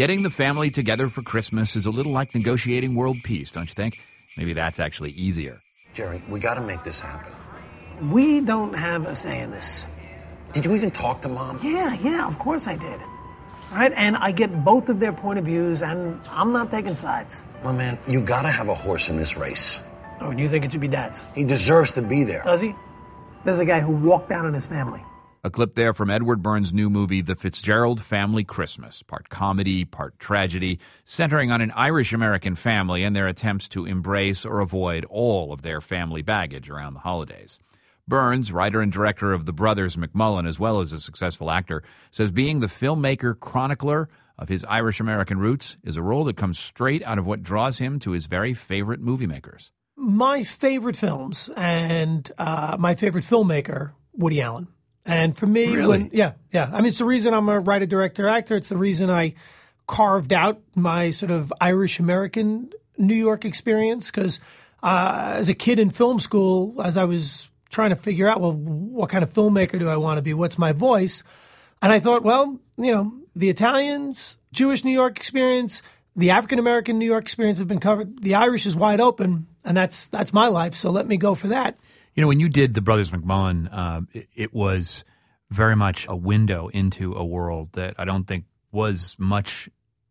Getting the family together for Christmas is a little like negotiating world peace, don't you think? Maybe that's actually easier. Jerry, we got to make this happen. We don't have a say in this. Did you even talk to Mom? Yeah, of course I did. All right, and I get both of their point of views, and I'm not taking sides. My man, you got to have a horse in this race. Oh, you think it should be Dad's? He deserves to be there. Does he? There's a guy who walked out on his family. A clip there from Edward Burns' new movie, The Fitzgerald Family Christmas, part comedy, part tragedy, centering on an Irish-American family and their attempts to embrace or avoid all of their family baggage around the holidays. Burns, writer and director of The Brothers McMullen, as well as a successful actor, says being the filmmaker chronicler of his Irish-American roots is a role that comes straight out of what draws him to his very favorite movie makers. My favorite films and my favorite filmmaker, Woody Allen. And for me, Really? yeah. I mean, it's the reason I'm a writer, director, actor. It's the reason I carved out my sort of Irish-American New York experience. Because as a kid in film school, as I was trying to figure out, well, what kind of filmmaker do I want to be? What's my voice? And I thought, well, you know, the Italians, Jewish New York experience, the African-American New York experience have been covered. The Irish is wide open, and that's my life, so let me go for that. You know, when you did The Brothers McMullen, it was very much a window into a world that I don't think was much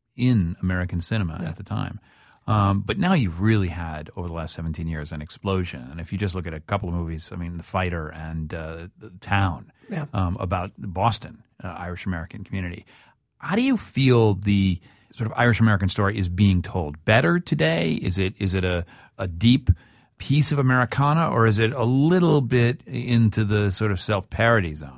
in American cinema at the time. But now you've really had, over the last 17 years, an explosion. And if you just look at a couple of movies, I mean, The Fighter and The Town, about the Boston Irish-American community. How do you feel the sort of Irish-American story is being told? Better today? Is it a deep piece of Americana, or is it a little bit into the sort of self-parody zone?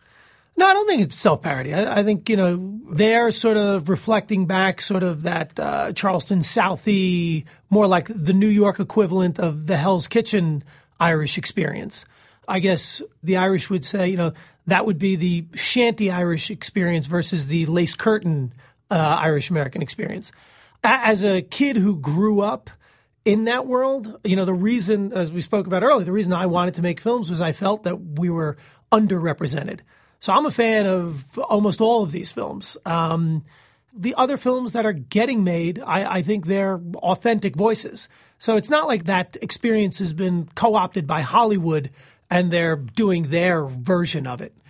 No, I don't think it's self-parody. I think, you know, they're sort of reflecting back sort of that Charleston Southie, more like the New York equivalent of the Hell's Kitchen Irish experience. I guess the Irish would say, you know, that would be the shanty Irish experience versus the lace curtain Irish-American experience. As a kid who grew up in that world, you know, the reason, as we spoke about earlier, the reason I wanted to make films was I felt that we were underrepresented. So I'm a fan of almost all of these films. The other films that are getting made, I think they're authentic voices. So it's not like that experience has been co-opted by Hollywood and they're doing their version of it.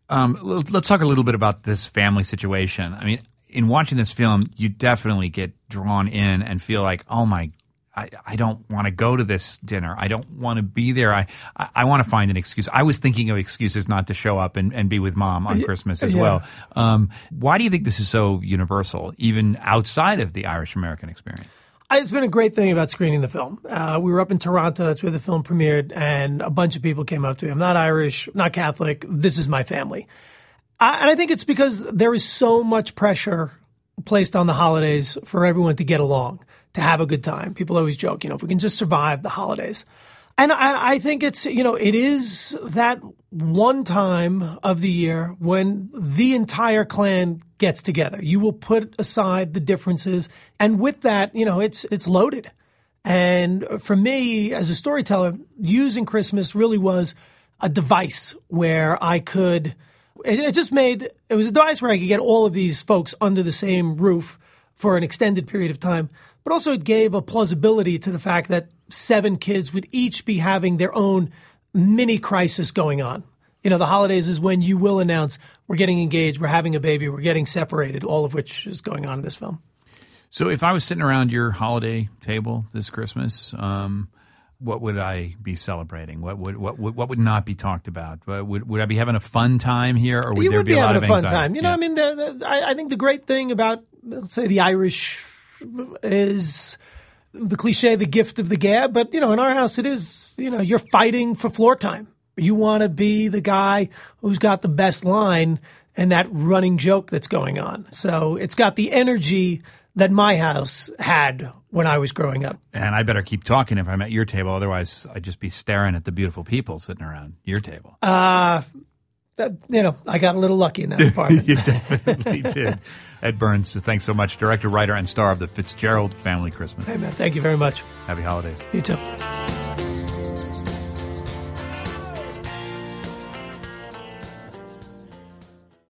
Let's talk a little bit about this family situation. I mean, in watching this film, you definitely get drawn in and feel like, oh my, I don't want to go to this dinner. I don't want to be there. I want to find an excuse. I was thinking of excuses not to show up and be with Mom on Christmas as well. Why do you think this is so universal, even outside of the Irish-American experience? It's been a great thing about screening the film. We were up in Toronto. That's where the film premiered, and a bunch of people came up to me. I'm not Irish, not Catholic. This is my family. And I think it's because there is so much pressure placed on the holidays for everyone to get along, to have a good time. People always joke, you know, if we can just survive the holidays. And I think it's, you know, it is that one time of the year when the entire clan gets together. You will put aside the differences. And with that, you know, it's loaded. And for me, as a storyteller, using Christmas really was a device where I could, it was a device where I could get all of these folks under the same roof for an extended period of time. But also it gave a plausibility to the fact that 7 kids would each be having their own mini crisis going on. You know, the holidays is when you will announce we're getting engaged, we're having a baby, we're getting separated, all of which is going on in this film. So if I was sitting around your holiday table this Christmas, what would I be celebrating? What would not be talked about? Would I be having a fun time here, or would there be a lot of anxiety? You would be having a fun time. You know, I mean, I think the great thing about, let's say, the Irish is the cliche, the gift of the gab. But, you know, in our house, it is, you know, you're fighting for floor time. You want to be the guy who's got the best line and that running joke that's going on. So it's got the energy that my house had when I was growing up. And I better keep talking if I'm at your table. Otherwise, I'd just be staring at the beautiful people sitting around your table. You know, I got a little lucky in that department. You definitely did. Ed Burns, thanks so much. Director, writer, and star of The Fitzgerald Family Christmas. Hey, man, thank you very much. Happy holidays. You too.